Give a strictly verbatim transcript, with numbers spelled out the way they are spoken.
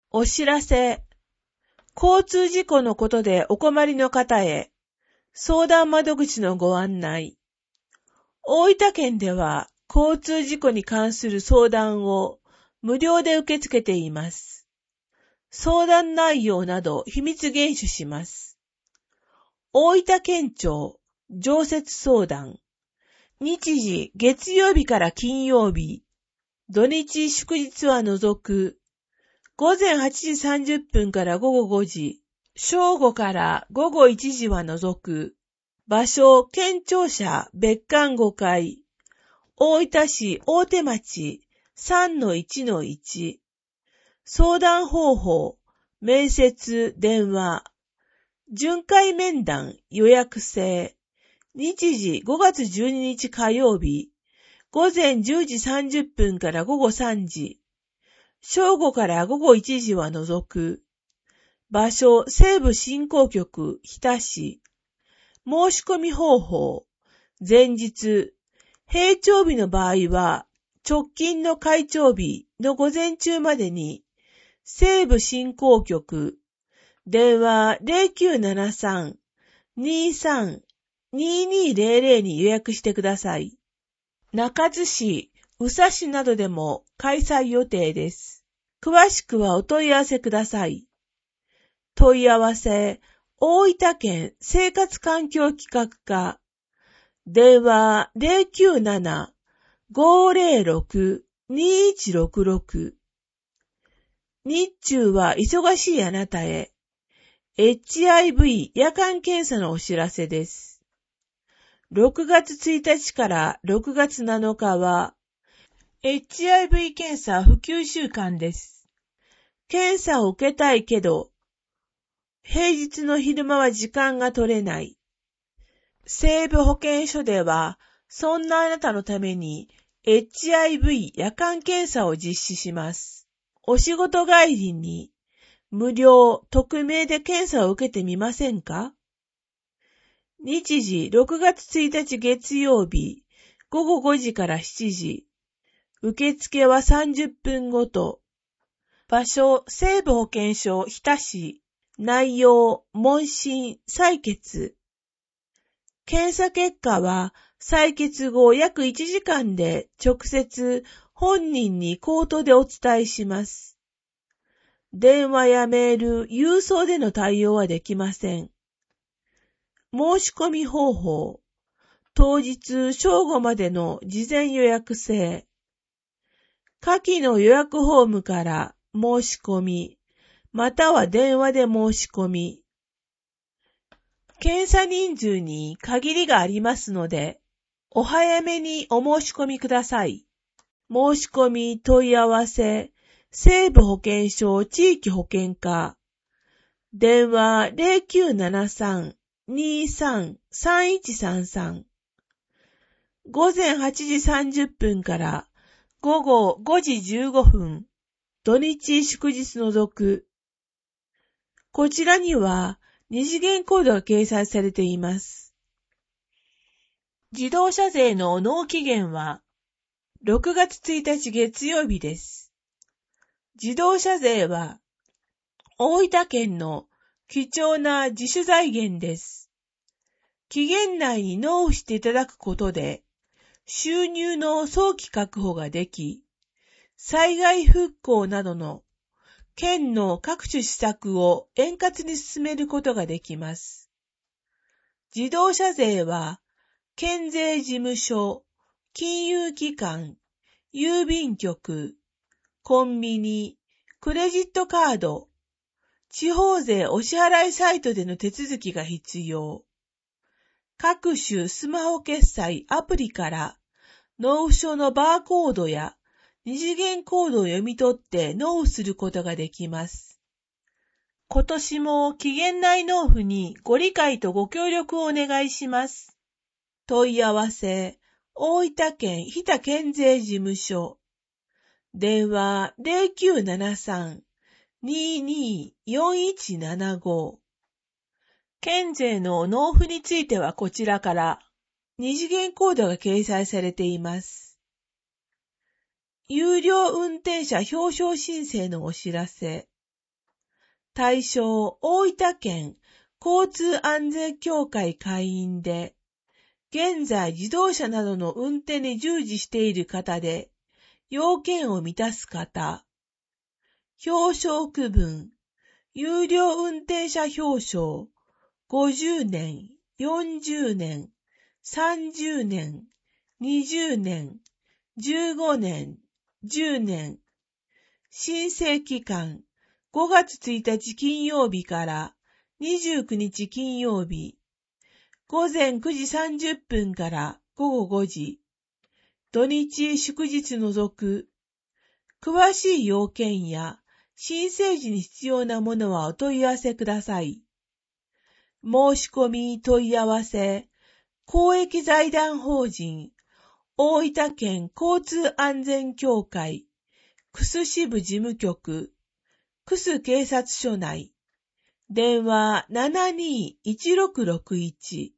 お知らせ。交通事故のことでお困りの方へ、相談窓口のご案内。大分県では、交通事故に関する相談を無料で受け付けています。相談内容など秘密厳守します。大分県庁常設相談。日時月曜日から金曜日、土日祝日は除く、ごぜんはちじさんじゅっぷんからごごごじ、正午からごごいちじは除く、場所県庁舎別館ごかい、大分市大手町 さんのいちのいち、相談方法、面接電話、巡回面談予約制、日時ごがつじゅうににち火曜日、ごぜんじゅうじさんじゅっぷんからごごさんじ、正午からごごいちじは除く、場所西部振興局日田市、申し込み方法、前日、閉庁日の場合は、直近の開庁日の午前中までに、西部振興局、電話 ゼロきゅうななさん にーさん にーにーゼロゼロ に予約してください。中津市、宇佐市などでも開催予定です。詳しくはお問い合わせください。問い合わせ、大分県生活環境企画課、電話 ゼロきゅうなな ごーぜろろく にーいちろくろく。日中は忙しいあなたへ、エイチアイブイ 夜間検査のお知らせです。ろくがつついたちからろくがつなのかは、エイチアイブイ 検査普及週間です。検査を受けたいけど、平日の昼間は時間が取れない。西部保健所では、そんなあなたのために エイチアイブイ 夜間検査を実施します。お仕事帰りに無料、匿名で検査を受けてみませんか？日時ろくがつついたち月曜日、ごごごじからしちじ。受付はさんじゅっぷんごと。場所、西部保健所日田市。内容、問診、採血。検査結果は、採血後約いちじかんで直接本人に口頭でお伝えします。電話やメール、郵送での対応はできません。申し込み方法。当日正午までの事前予約制。下記の予約フォームから申し込み、または電話で申し込み。検査人数に限りがありますので、お早めにお申し込みください。申し込み問い合わせ、西部保健所地域保健課。電話 ゼロきゅうななさん にーさん さんいちさんさん。ごぜんはちじさんじゅっぷんからごごごじじゅうごふん。土日祝日除く。こちらには二次元コードが掲載されています。自動車税の納期限はろくがつついたち月曜日です。自動車税は大分県の貴重な自主財源です。期限内に納付していただくことで収入の早期確保ができ、災害復興などの県の各種施策を円滑に進めることができます。自動車税は、県税事務所、金融機関、郵便局、コンビニ、クレジットカード、地方税お支払いサイトでの手続きが必要。各種スマホ決済アプリから納付書のバーコードや二次元コードを読み取って納付することができます。今年も期限内納付にご理解とご協力をお願いします。問い合わせ、大分県日田県税事務所。電話 ゼロきゅうななさん にーにーよんいちななご。県税の納付についてはこちらから二次元コードが掲載されています。有料運転者表彰申請のお知らせ。 対象大分県交通安全協会会員で、現在自動車などの運転に従事している方で、要件を満たす方、表彰区分、有料運転者表彰、ごじゅうねん、よんじゅうねん、さんじゅうねん、にじゅうねん、じゅうごねん、じゅうねん、申請期間、ごがつついたち金曜日からにじゅうくにち金曜日、ごぜんくじさんじゅっぷんからごごごじ、土日祝日除く、詳しい要件や申請時に必要なものはお問い合わせください。申し込み問い合わせ、公益財団法人、大分県交通安全協会、楠支部事務局、楠警察署内、電話 ななにーいちろくろくいち